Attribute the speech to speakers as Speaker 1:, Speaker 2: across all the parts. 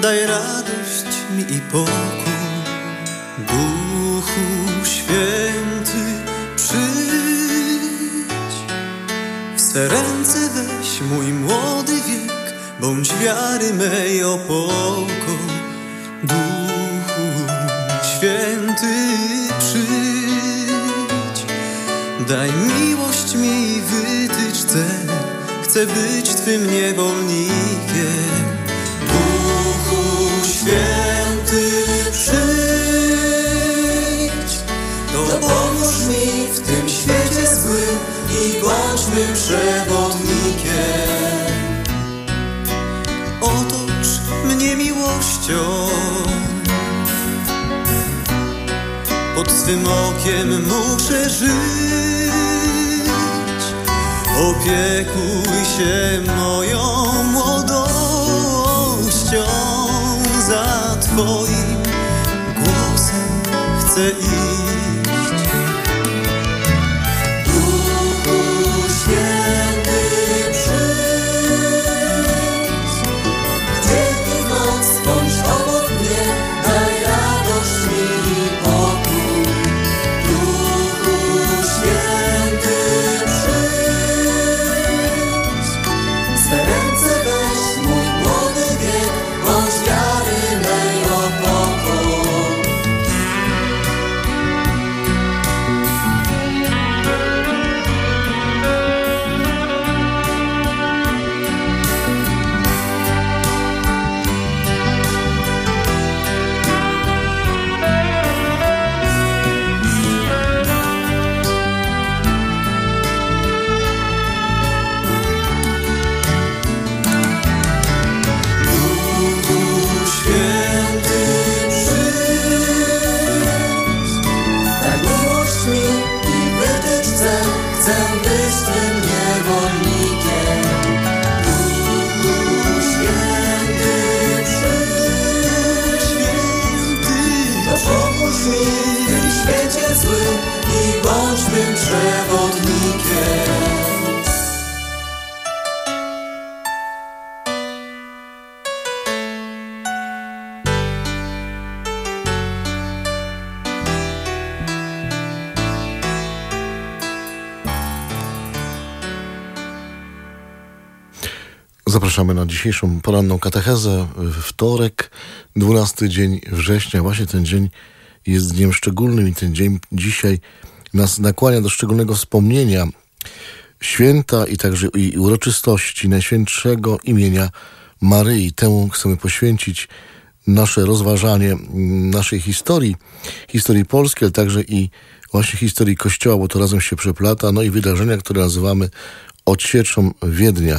Speaker 1: daj radość mi i pokój. Duchu Święty, przyjdź. W swe ręce weź mój młody wiek, bądź wiary mej opoko. Duchu Święty, przyjdź. Daj miłość mi, wytycz cel, chcę być Twym niewolnikiem. Duchu Święty, przyjdź. Dopomóż mi w tym świecie złym i bądź mym przewodnikiem. Otocz mnie miłością, pod Twym okiem muszę żyć. Opiekuj się moją młodością, za Twoim głosem chcę iść. Duchu Święty, przyjdź. W dzień i w noc bądź obok mnie, daj radość mi i pokój. Duchu Święty, przyjdź. Swe ręce weź mój młody wiek, bądź wiary mej opoką. Chcę być Twym niewolnikiem. Duchu Święty, przyjdź. Dopomóż mi w tym świecie złym i bądź mym przewodnikiem.
Speaker 2: Zapraszamy na dzisiejszą poranną katechezę. Wtorek, 12 dzień września. Właśnie ten dzień jest dniem szczególnym i ten dzień dzisiaj nas nakłania do szczególnego wspomnienia święta i także i uroczystości Najświętszego imienia Maryi. Temu chcemy poświęcić nasze rozważanie naszej historii polskiej, ale także i właśnie historii Kościoła, bo to razem się przeplata, no i wydarzenia, które nazywamy odsieczą Wiednia.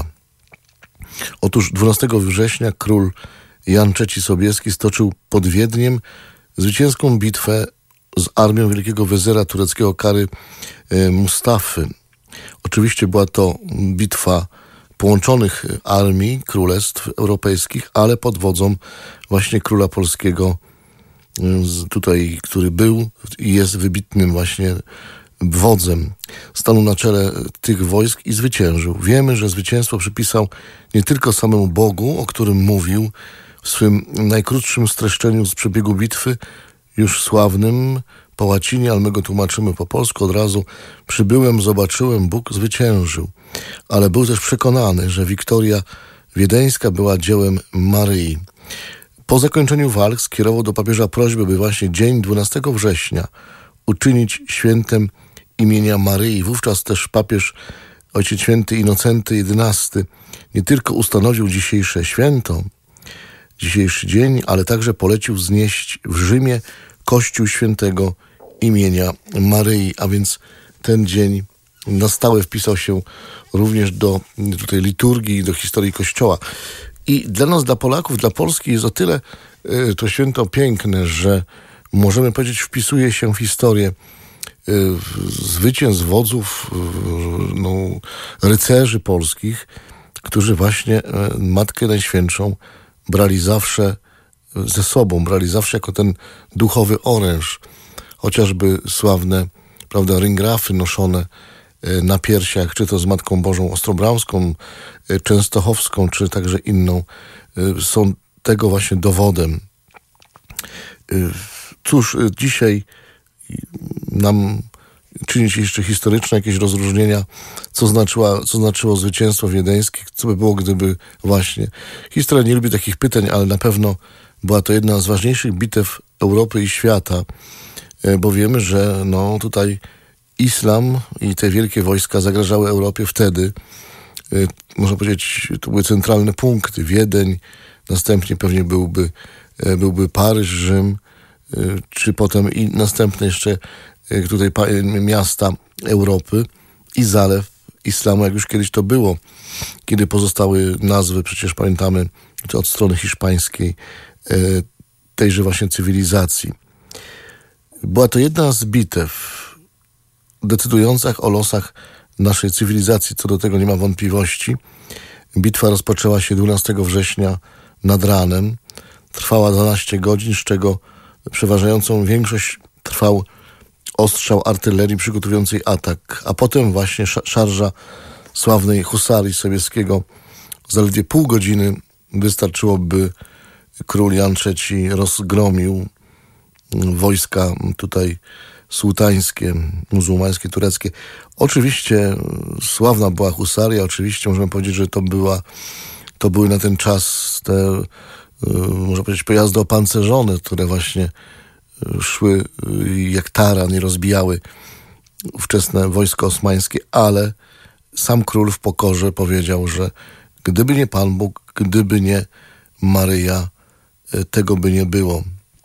Speaker 2: Otóż 12 września król Jan III Sobieski stoczył pod Wiedniem zwycięską bitwę z armią wielkiego wezera tureckiego Kary Mustafy. Oczywiście była to bitwa połączonych armii królestw europejskich, ale pod wodzą właśnie króla polskiego, tutaj, który był i jest wybitnym właśnie wodzem. Stanął na czele tych wojsk i zwyciężył. Wiemy, że zwycięstwo przypisał nie tylko samemu Bogu, o którym mówił w swym najkrótszym streszczeniu z przebiegu bitwy, już sławnym po łacinie, ale my go tłumaczymy po polsku od razu. Przybyłem, zobaczyłem, Bóg zwyciężył. Ale był też przekonany, że wiktoria wiedeńska była dziełem Maryi. Po zakończeniu walk skierował do papieża prośbę, by właśnie dzień 12 września uczynić świętem imienia Maryi. Wówczas też papież Ojciec Święty Innocenty XI nie tylko ustanowił dzisiejsze święto, dzisiejszy dzień, ale także polecił wznieść w Rzymie Kościół Świętego imienia Maryi, a więc ten dzień na stałe wpisał się również do tutaj liturgii, do historii Kościoła. I dla nas, dla Polaków, dla Polski jest o tyle to święto piękne, że możemy powiedzieć, wpisuje się w historię zwycięstw wodzów, rycerzy polskich, którzy właśnie Matkę Najświętszą brali zawsze ze sobą, brali zawsze jako ten duchowy oręż. Chociażby sławne, prawda, ringrafy noszone na piersiach, czy to z Matką Bożą Ostrobramską, Częstochowską, czy także inną, są tego właśnie dowodem. Cóż, dzisiaj nam czyni się jeszcze historyczne jakieś rozróżnienia, co znaczyło zwycięstwo wiedeńskie, co by było, gdyby właśnie. Historia nie lubi takich pytań, ale na pewno była to jedna z ważniejszych bitew Europy i świata, bo wiemy, że tutaj islam i te wielkie wojska zagrażały Europie wtedy. Można powiedzieć, to były centralne punkty. Wiedeń, następnie pewnie byłby Paryż, Rzym, czy potem i następne jeszcze tutaj miasta Europy i zalew islamu, jak już kiedyś to było, kiedy pozostały nazwy, przecież pamiętamy, od strony hiszpańskiej, tejże właśnie cywilizacji. Była to jedna z bitew decydujących o losach naszej cywilizacji, co do tego nie ma wątpliwości. Bitwa rozpoczęła się 12 września nad ranem. Trwała 12 godzin, z czego przeważającą większość trwał ostrzał artylerii przygotowującej atak, a potem właśnie szarża sławnej husarii Sobieskiego. Zaledwie pół godziny wystarczyło, by król Jan III rozgromił wojska tutaj sułtańskie, muzułmańskie, tureckie. Oczywiście sławna była husaria, oczywiście możemy powiedzieć, że to były na ten czas te, można powiedzieć, pojazdy opancerzone, które właśnie szły jak taran i rozbijały ówczesne wojsko osmańskie, ale sam król w pokorze powiedział, że gdyby nie Pan Bóg, gdyby nie Maryja, tego by nie było.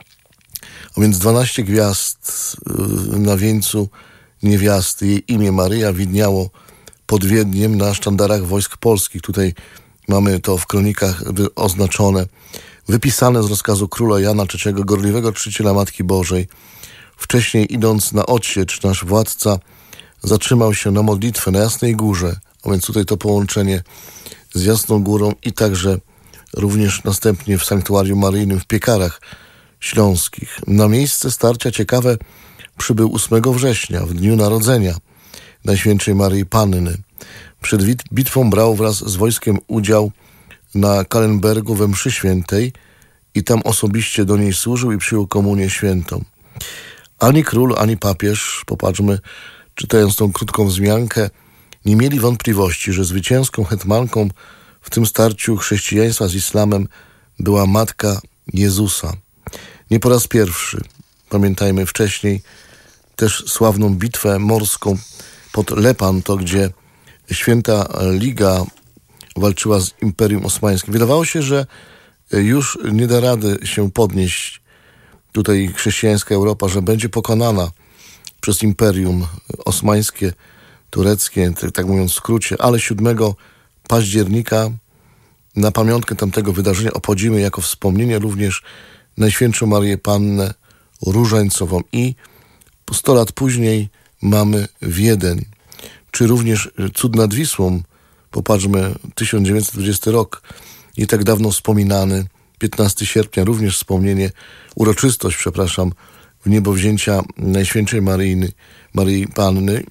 Speaker 2: A więc 12 gwiazd na wieńcu niewiasty, jej imię Maryja widniało pod Wiedniem na sztandarach wojsk polskich. Tutaj mamy to w kronikach oznaczone, wypisane z rozkazu króla Jana III, gorliwego czciciela Matki Bożej. Wcześniej idąc na odsiecz, nasz władca zatrzymał się na modlitwę na Jasnej Górze, a więc tutaj to połączenie z Jasną Górą i także również następnie w sanktuarium maryjnym w Piekarach Śląskich. Na miejsce starcia ciekawe przybył 8 września, w dniu narodzenia Najświętszej Maryi Panny. Przed bitwą brał wraz z wojskiem udział na Kalenbergu we mszy świętej i tam osobiście do niej służył i przyjął komunię świętą. Ani król, ani papież, popatrzmy, czytając tą krótką wzmiankę, nie mieli wątpliwości, że zwycięską hetmanką w tym starciu chrześcijaństwa z islamem była Matka Jezusa. Nie po raz pierwszy. Pamiętajmy wcześniej też sławną bitwę morską pod Lepanto, gdzie Święta Liga walczyła z Imperium Osmańskim. Wydawało się, że już nie da rady się podnieść tutaj chrześcijańska Europa, że będzie pokonana przez Imperium Osmańskie, tureckie, tak mówiąc w skrócie, ale 7 października na pamiątkę tamtego wydarzenia obchodzimy jako wspomnienie również Najświętszą Maryję Pannę Różańcową i 100 lat później mamy Wiedeń, czy również cud nad Wisłą. Popatrzmy, 1920 rok, nie tak dawno wspominany, 15 sierpnia, również wspomnienie, uroczystość, wniebowzięcia Najświętszej Maryi Panny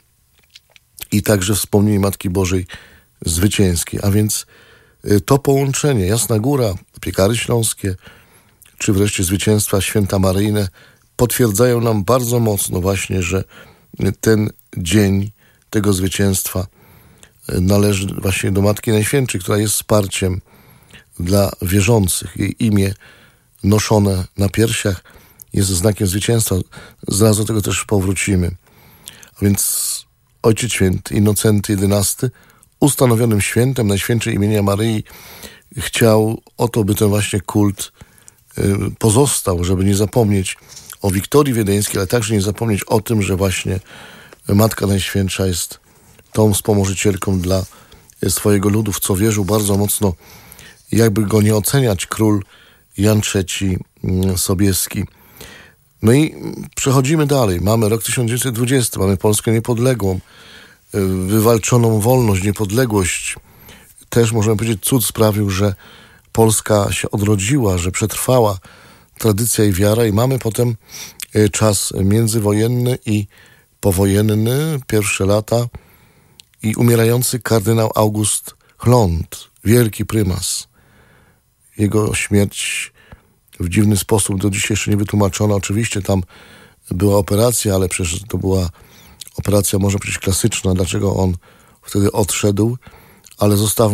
Speaker 2: i także wspomnienie Matki Bożej Zwycięskiej. A więc to połączenie, Jasna Góra, Piekary Śląskie, czy wreszcie zwycięstwa święta maryjne potwierdzają nam bardzo mocno właśnie, że ten dzień tego zwycięstwa należy właśnie do Matki Najświętszej, która jest wsparciem dla wierzących. Jej imię noszone na piersiach jest znakiem zwycięstwa. Zaraz do tego też powrócimy. A więc Ojciec Święty Innocenty XI, ustanowionym świętem Najświętszej imienia Maryi, chciał o to, by ten właśnie kult pozostał, żeby nie zapomnieć o Wiktorii Wiedeńskiej, ale także nie zapomnieć o tym, że właśnie Matka Najświętsza jest tą wspomożycielką dla swojego ludu, w co wierzył bardzo mocno, jakby go nie oceniać, król Jan III Sobieski. No i przechodzimy dalej. Mamy rok 1920, mamy Polskę niepodległą, wywalczoną wolność, niepodległość. Też możemy powiedzieć, cud sprawił, że Polska się odrodziła, że przetrwała tradycja i wiara i mamy potem czas międzywojenny i powojenny, pierwsze lata i umierający kardynał August Hlond, wielki prymas. jego śmierć w dziwny sposób do dzisiaj jeszcze nie wytłumaczona. Oczywiście tam była operacja, ale przecież to była operacja może być klasyczna. Dlaczego on wtedy odszedł? Ale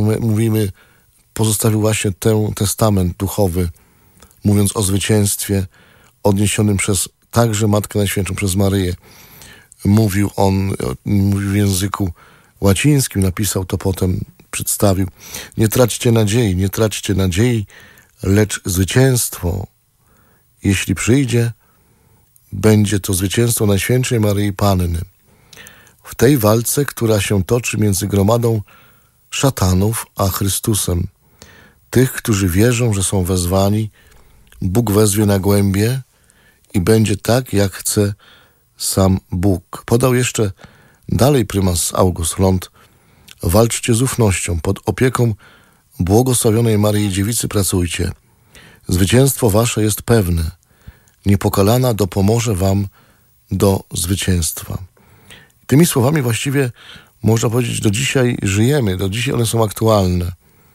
Speaker 2: pozostawił właśnie ten testament duchowy, mówiąc o zwycięstwie odniesionym przez także Matkę Najświętszą, przez Maryję. Mówił w języku łacińskim, napisał to potem, przedstawił. Nie traćcie nadziei, lecz zwycięstwo, jeśli przyjdzie, będzie to zwycięstwo Najświętszej Maryi Panny. W tej walce, która się toczy między gromadą szatanów a Chrystusem. Tych, którzy wierzą, że są wezwani, Bóg wezwie na głębie i będzie tak, jak chce sam Bóg. Podał jeszcze dalej prymas August Lont: walczcie z ufnością, pod opieką błogosławionej Maryi Dziewicy pracujcie. Zwycięstwo wasze jest pewne. Niepokalana dopomoże wam do zwycięstwa. Tymi słowami właściwie można powiedzieć, do dzisiaj żyjemy, do dzisiaj one są aktualne.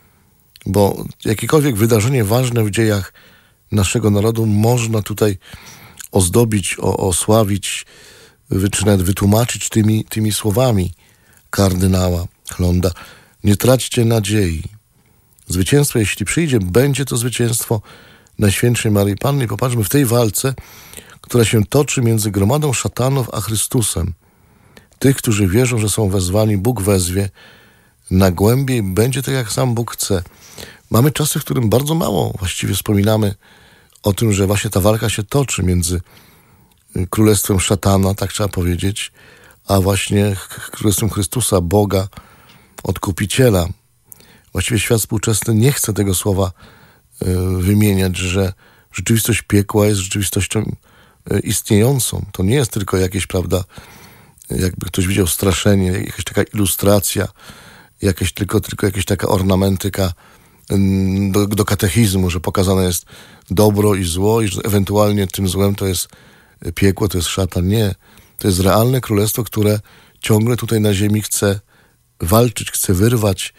Speaker 2: Bo jakiekolwiek wydarzenie ważne w dziejach naszego narodu można tutaj ozdobić, osławić, czy nawet wytłumaczyć tymi słowami kardynała Hlonda. Nie traćcie nadziei. Zwycięstwo, jeśli przyjdzie, będzie to zwycięstwo Najświętszej Maryi Panny. I popatrzmy, w tej walce, która się toczy między gromadą szatanów a Chrystusem. Tych, którzy wierzą, że są wezwani, Bóg wezwie na głębie i będzie tak, jak sam Bóg chce. Mamy czasy, w którym bardzo mało właściwie wspominamy o tym, że właśnie ta walka się toczy między królestwem szatana, tak trzeba powiedzieć, a właśnie królestwem Chrystusa, Boga, Odkupiciela. Właściwie świat współczesny nie chce tego słowa wymieniać, że rzeczywistość piekła jest rzeczywistością istniejącą. To nie jest tylko jakieś, prawda, jakby ktoś widział straszenie, jakaś taka ilustracja, tylko jakaś taka ornamentyka do katechizmu, że pokazane jest dobro i zło i że ewentualnie tym złem to jest piekło, to jest szatan. Nie. To jest realne królestwo, które ciągle tutaj na ziemi chce walczyć, chce wyrwać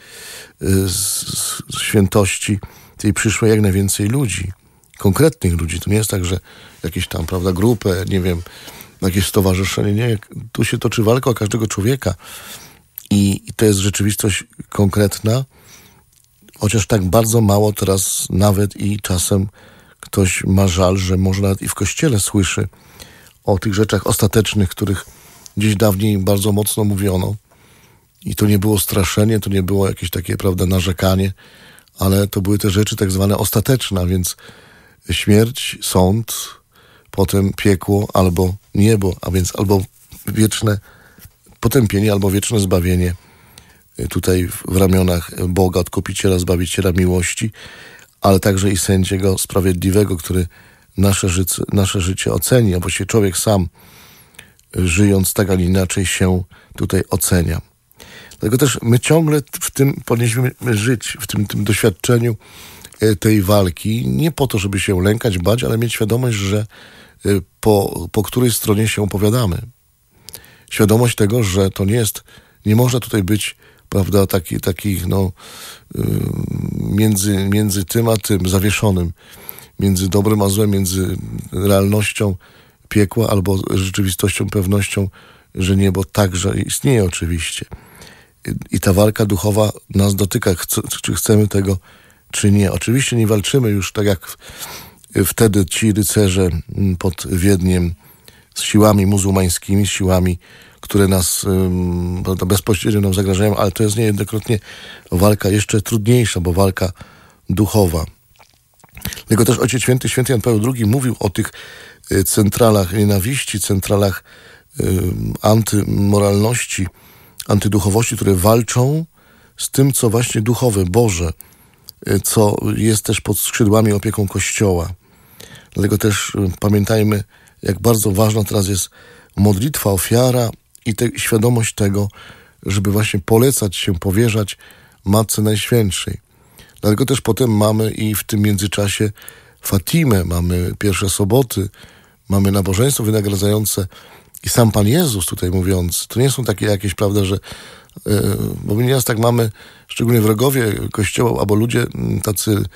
Speaker 2: z świętości tej przyszłej jak najwięcej ludzi. Konkretnych ludzi. To nie jest tak, że jakieś tam, prawda, grupę, nie wiem, jakieś stowarzyszenie. Nie. Tu się toczy walka o każdego człowieka. I to jest rzeczywistość konkretna, chociaż tak bardzo mało teraz nawet i czasem ktoś ma żal, że może nawet i w Kościele słyszy o tych rzeczach ostatecznych, których gdzieś dawniej bardzo mocno mówiono. I to nie było straszenie, to nie było jakieś takie, prawda, narzekanie, ale to były te rzeczy tak zwane ostateczne, a więc śmierć, sąd, potem piekło albo niebo, a więc albo wieczne potępienie, albo wieczne zbawienie tutaj w ramionach Boga, Odkupiciela, Zbawiciela, miłości, ale także i sędziego sprawiedliwego, który nasze życie oceni, a właściwie człowiek sam, żyjąc tak, a nie inaczej, się tutaj ocenia. Dlatego też my ciągle w tym powinniśmy żyć, w tym doświadczeniu tej walki, nie po to, żeby się lękać, bać, ale mieć świadomość, że po której stronie się opowiadamy. Świadomość tego, że to nie można tutaj być, prawda, takich między tym a tym zawieszonym, między dobrem a złem, między realnością piekła albo rzeczywistością, pewnością, że niebo także istnieje oczywiście. I ta walka duchowa nas dotyka, czy chcemy tego, czy nie. Oczywiście nie walczymy już tak jak wtedy ci rycerze pod Wiedniem z siłami muzułmańskimi, z siłami, które nas bezpośrednio nam zagrażają, ale to jest niejednokrotnie walka jeszcze trudniejsza, bo walka duchowa. Dlatego też Ojciec Święty Jan Paweł II mówił o tych centralach nienawiści, centralach antymoralności, antyduchowości, które walczą z tym, co właśnie duchowe, Boże, co jest też pod skrzydłami, opieką Kościoła. Dlatego też pamiętajmy, jak bardzo ważna teraz jest modlitwa, ofiara i świadomość tego, żeby właśnie polecać się, powierzać Matce Najświętszej. Dlatego też potem mamy i w tym międzyczasie Fatimę, mamy pierwsze soboty, mamy nabożeństwo wynagradzające i sam Pan Jezus tutaj mówiąc. To nie są takie jakieś, prawda, że bo my nieraz tak mamy, szczególnie wrogowie Kościoła, albo ludzie tacy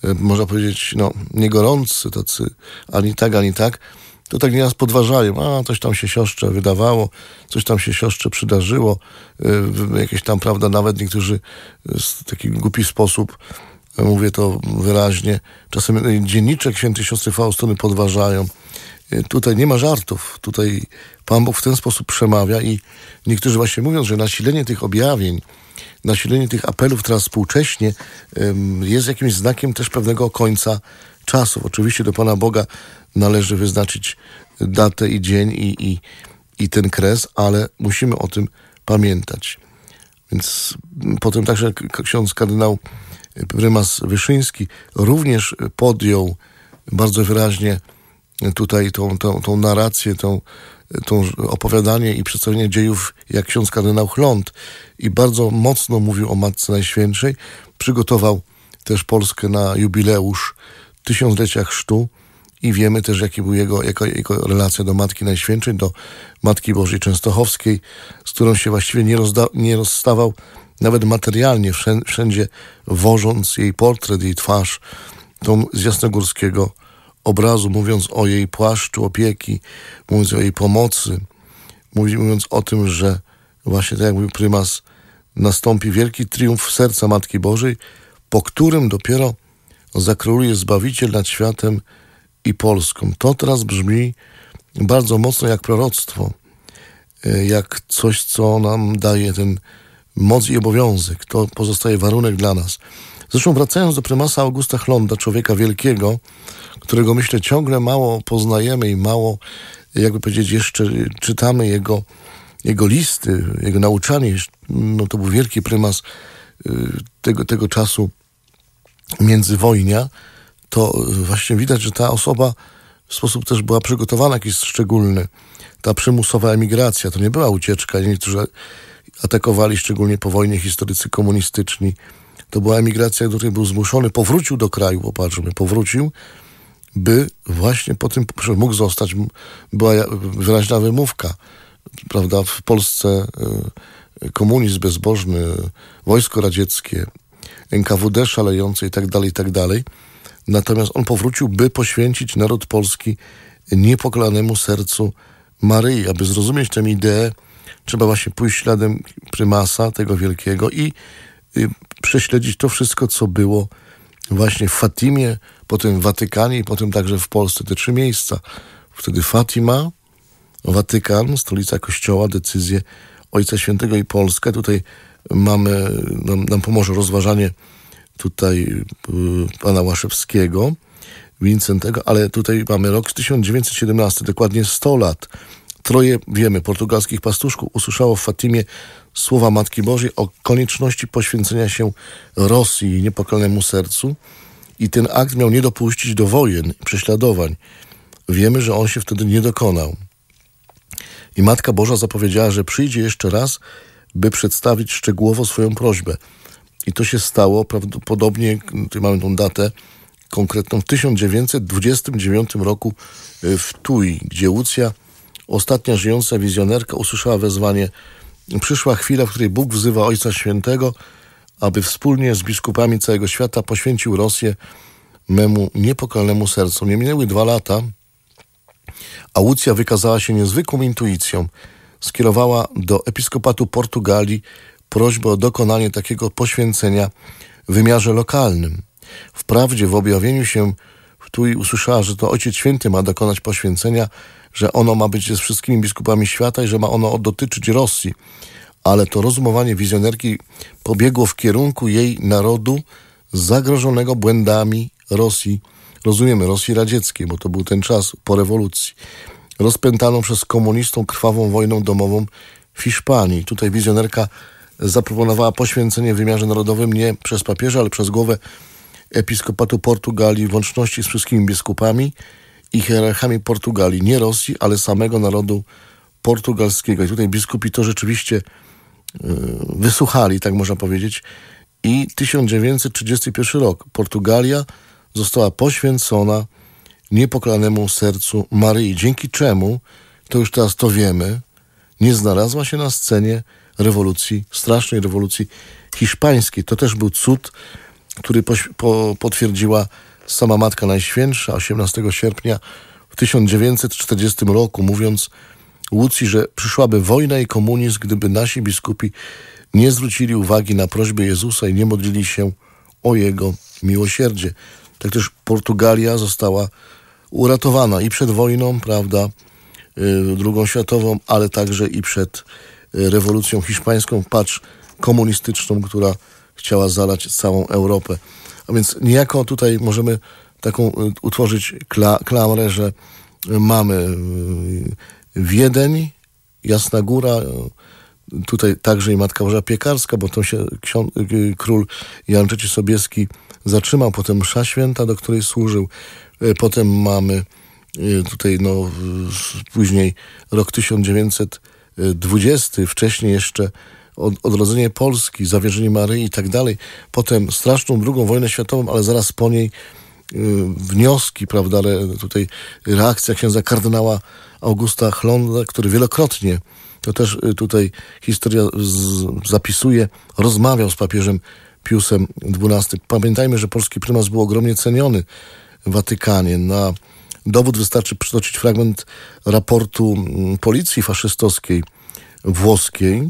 Speaker 2: można powiedzieć, nie gorący, tacy ani tak, to tak nieraz podważają, coś tam się siostrze wydawało, coś tam się siostrze przydarzyło, jakieś tam, prawda, nawet niektórzy w taki głupi sposób, mówię to wyraźnie, czasem dzienniczek świętej siostry Faustyny podważają. Tutaj nie ma żartów, tutaj Pan Bóg w ten sposób przemawia i niektórzy właśnie mówią, że nasilenie tych objawień, nasilenie tych apelów teraz współcześnie jest jakimś znakiem też pewnego końca czasów. Oczywiście do Pana Boga należy wyznaczyć datę i dzień i ten kres, ale musimy o tym pamiętać. Więc potem także ksiądz kardynał prymas Wyszyński również podjął bardzo wyraźnie tutaj tą narrację, tą opowiadanie i przedstawienie dziejów jak ksiądz kardynał Chląd i bardzo mocno mówił o Matce Najświętszej. Przygotował też Polskę na jubileusz 1000-lecia chrztu i wiemy też, jaki był jego relacja do Matki Najświętszej, do Matki Bożej Częstochowskiej, z którą się właściwie nie rozstawał nawet materialnie, wszędzie wożąc jej portret, jej twarz, tą z jasnogórskiego obrazu, mówiąc o jej płaszczu opieki, mówiąc o jej pomocy, mówiąc o tym, że właśnie tak jak mówił prymas, nastąpi wielki triumf serca Matki Bożej, po którym dopiero zakróluje Zbawiciel nad światem i Polską. To teraz brzmi bardzo mocno jak proroctwo, jak coś, co nam daje ten moc i obowiązek. To pozostaje warunek dla nas. Zresztą wracając do prymasa Augusta Chląda, człowieka wielkiego, którego myślę ciągle mało poznajemy i mało, jakby powiedzieć, jeszcze czytamy jego listy, jego nauczanie. To był wielki prymas tego czasu międzywojnia. To właśnie widać, że ta osoba w sposób też była przygotowana jakiś szczególny. Ta przymusowa emigracja to nie była ucieczka. Niektórzy atakowali szczególnie po wojnie historycy komunistyczni. To była emigracja, do której był zmuszony. Powrócił do kraju, popatrzmy, by właśnie po tym mógł zostać. Była wyraźna wymówka, prawda, w Polsce komunizm bezbożny, wojsko radzieckie, NKWD szalejące i tak dalej. Natomiast on powrócił, by poświęcić naród polski niepokolanemu sercu Maryi. Aby zrozumieć tę ideę, trzeba właśnie pójść śladem prymasa, tego wielkiego i prześledzić to wszystko, co było właśnie w Fatimie, potem w Watykanie i potem także w Polsce. Te 3 miejsca. Wtedy Fatima, Watykan, stolica Kościoła, decyzje Ojca Świętego i Polskę. Tutaj nam pomoże rozważanie tutaj pana Łaszewskiego, Wincentego, ale tutaj mamy rok 1917, dokładnie 100 lat. 3, wiemy, portugalskich pastuszków usłyszało w Fatimie słowa Matki Bożej o konieczności poświęcenia się Rosji i niepokalanemu sercu i ten akt miał nie dopuścić do wojen i prześladowań. Wiemy, że on się wtedy nie dokonał. I Matka Boża zapowiedziała, że przyjdzie jeszcze raz, by przedstawić szczegółowo swoją prośbę. I to się stało prawdopodobnie, tutaj mamy tą datę konkretną, w 1929 roku w Tui, gdzie Łucja, ostatnia żyjąca wizjonerka, usłyszała wezwanie: przyszła chwila, w której Bóg wzywa Ojca Świętego, aby wspólnie z biskupami całego świata poświęcił Rosję memu niepokalanemu sercu. Nie minęły 2 lata, a Łucja wykazała się niezwykłą intuicją. Skierowała do episkopatu Portugalii prośbę o dokonanie takiego poświęcenia w wymiarze lokalnym. Wprawdzie w objawieniu się tu usłyszała, że to Ojciec Święty ma dokonać poświęcenia, że ono ma być z wszystkimi biskupami świata i że ma ono dotyczyć Rosji. Ale to rozumowanie wizjonerki pobiegło w kierunku jej narodu zagrożonego błędami Rosji. Rozumiemy, Rosji radzieckiej, bo to był ten czas po rewolucji. Rozpętaną przez komunistą krwawą wojną domową w Hiszpanii. Tutaj wizjonerka zaproponowała poświęcenie w wymiarze narodowym nie przez papieża, ale przez głowę episkopatu Portugalii w łączności z wszystkimi biskupami i hierarchami Portugalii. Nie Rosji, ale samego narodu portugalskiego. I tutaj biskupi to rzeczywiście wysłuchali, tak można powiedzieć. I 1931 rok. Portugalia została poświęcona niepokalanemu sercu Maryi. Dzięki czemu, to już teraz to wiemy, nie znalazła się na scenie rewolucji, strasznej rewolucji hiszpańskiej. To też był cud który potwierdziła sama Matka Najświętsza 18 sierpnia w 1940 roku, mówiąc Łucji, że przyszłaby wojna i komunizm, gdyby nasi biskupi nie zwrócili uwagi na prośby Jezusa i nie modlili się o Jego miłosierdzie. Tak też Portugalia została uratowana i przed wojną, prawda, II światową, ale także i przed rewolucją hiszpańską, patrz, komunistyczną, która chciała zalać całą Europę. A więc niejako tutaj możemy taką utworzyć klamrę, że mamy Wiedeń, Jasna Góra, tutaj także i Matka Boża Piekarska, bo to się król Jan III Sobieski zatrzymał, potem msza święta, do której służył. Potem mamy tutaj później rok 1920, wcześniej jeszcze odrodzenie Polski, zawierzenie Maryi i tak dalej. Potem straszną II wojnę światową, ale zaraz po niej wnioski, prawda, tutaj reakcja księdza kardynała Augusta Hlonda, który wielokrotnie, to też tutaj historia zapisuje, rozmawiał z papieżem Piusem XII. Pamiętajmy, że polski prymas był ogromnie ceniony w Watykanie. Na dowód wystarczy przytoczyć fragment raportu policji faszystowskiej włoskiej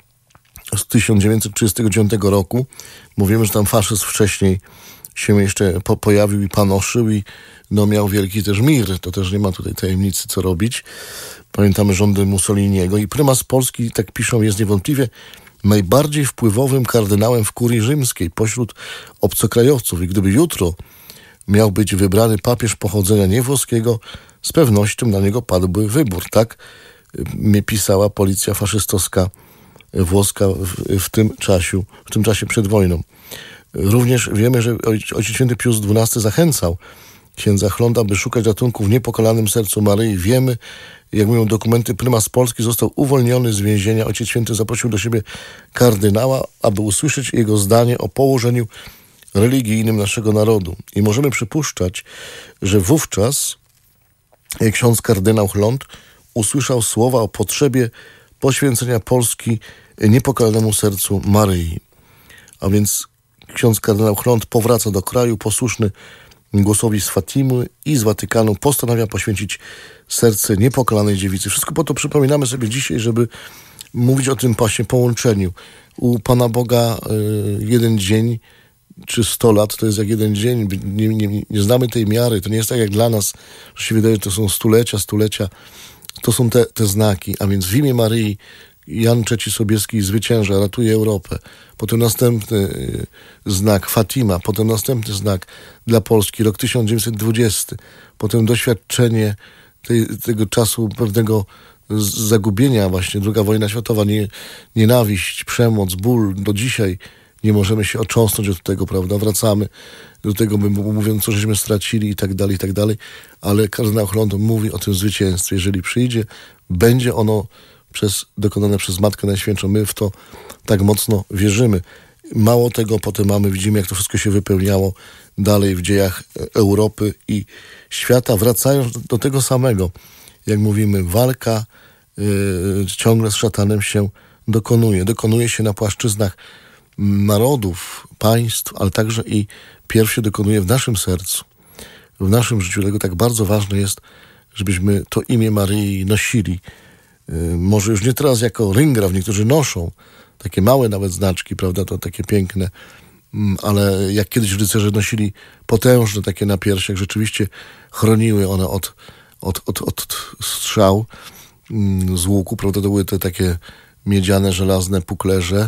Speaker 2: z 1939 roku. Mówimy, że tam faszyzm wcześniej się jeszcze pojawił i panoszył i miał wielki też mir. To też nie ma tutaj tajemnicy, co robić. Pamiętamy rządy Mussoliniego i prymas Polski, tak piszą, jest niewątpliwie najbardziej wpływowym kardynałem w kurii rzymskiej pośród obcokrajowców. I gdyby jutro miał być wybrany papież pochodzenia niewłoskiego, z pewnością na niego padłby wybór. Tak pisała policja faszystowska włoska w tym czasie przed wojną. Również wiemy, że Ojciec Święty Pius XII zachęcał księdza Hlonda, by szukać ratunku w niepokalanym sercu Maryi. Wiemy, jak mówią dokumenty, prymas Polski został uwolniony z więzienia. Ojciec Święty zaprosił do siebie kardynała, aby usłyszeć jego zdanie o położeniu religijnym naszego narodu. I możemy przypuszczać, że wówczas ksiądz kardynał Hlond usłyszał słowa o potrzebie poświęcenia Polski niepokalanemu sercu Maryi. A więc ksiądz kardynał Hlond powraca do kraju, posłuszny głosowi z Fatimy i z Watykanu, postanawia poświęcić serce niepokalanej dziewicy. Wszystko po to przypominamy sobie dzisiaj, żeby mówić o tym właśnie połączeniu. U Pana Boga jeden dzień czy 100 lat to jest jak jeden dzień. Nie znamy tej miary. To nie jest tak jak dla nas, że się wydaje, że to są stulecia. To są te znaki. A więc w imię Maryi Jan III Sobieski zwycięża, ratuje Europę. Potem następny znak Fatima, potem następny znak dla Polski, rok 1920. Potem doświadczenie tego czasu pewnego zagubienia właśnie, II wojna światowa, nienawiść, przemoc, ból. Do dzisiaj nie możemy się otrząsnąć od tego, prawda? Wracamy do tego, mówiąc, co żeśmy stracili i tak dalej, ale kardynał Hlond mówi o tym zwycięstwie. Jeżeli przyjdzie, będzie ono dokonane przez Matkę Najświętszą. My w to tak mocno wierzymy. Mało tego, potem widzimy, jak to wszystko się wypełniało dalej w dziejach Europy i świata. Wracając do tego samego, jak mówimy, walka ciągle z szatanem się dokonuje się na płaszczyznach narodów, państw, ale także i pierw się dokonuje w naszym sercu, w naszym życiu. Dlatego tak bardzo ważne jest, żebyśmy to imię Maryi nosili. Może już nie teraz jako ryngraf, niektórzy noszą takie małe nawet znaczki, prawda, to takie piękne, ale jak kiedyś rycerze nosili potężne takie na piersiach, rzeczywiście chroniły one od strzał z łuku, prawda, to były te takie miedziane, żelazne puklerze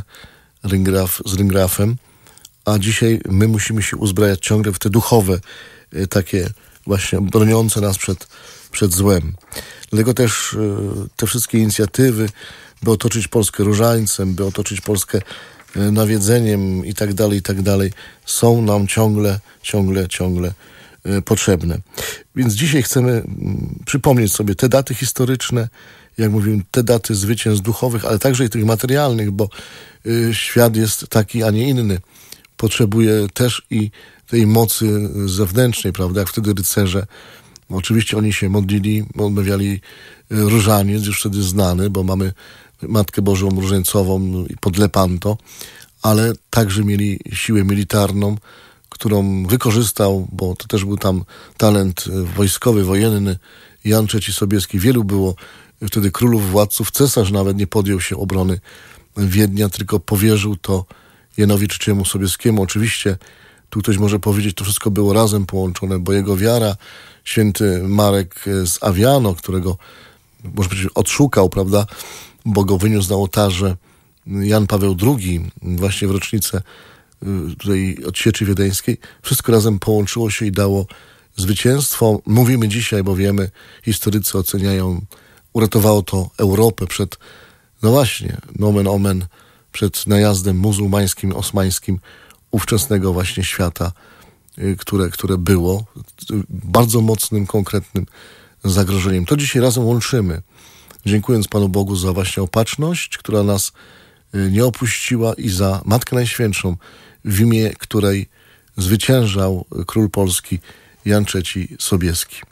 Speaker 2: z ryngrafem, a dzisiaj my musimy się uzbrajać ciągle w te duchowe, takie właśnie broniące nas przed złem. Dlatego też te wszystkie inicjatywy, by otoczyć Polskę różańcem, by otoczyć Polskę nawiedzeniem i tak dalej, są nam ciągle potrzebne. Więc dzisiaj chcemy przypomnieć sobie te daty historyczne, jak mówiłem, te daty zwycięstw duchowych, ale także i tych materialnych, bo świat jest taki, a nie inny. Potrzebuje też i tej mocy zewnętrznej, prawda, jak wtedy rycerze. Oczywiście oni się modlili, odmawiali różaniec, już wtedy znany, bo mamy Matkę Bożą Różańcową i pod Lepanto, ale także mieli siłę militarną, którą wykorzystał, bo to też był tam talent wojskowy, wojenny, Jan III Sobieski. Wielu było wtedy królów, władców. Cesarz nawet nie podjął się obrony Wiednia, tylko powierzył to Janowi III Sobieskiemu. Oczywiście tu ktoś może powiedzieć, to wszystko było razem połączone, bo jego wiara, święty Marek z Aviano, którego może powiedzieć odszukał, prawda, bo go wyniósł na ołtarze Jan Paweł II, właśnie w rocznicę tutaj odsieczy wiedeńskiej, wszystko razem połączyło się i dało zwycięstwo. Mówimy dzisiaj, bo wiemy, historycy oceniają, uratowało to Europę przed, no właśnie, nomen omen, przed najazdem muzułmańskim, osmańskim ówczesnego właśnie świata, które było bardzo mocnym, konkretnym zagrożeniem. To dzisiaj razem łączymy, dziękując Panu Bogu za właśnie opatrzność, która nas nie opuściła, i za Matkę Najświętszą, w imię której zwyciężał król polski Jan III Sobieski.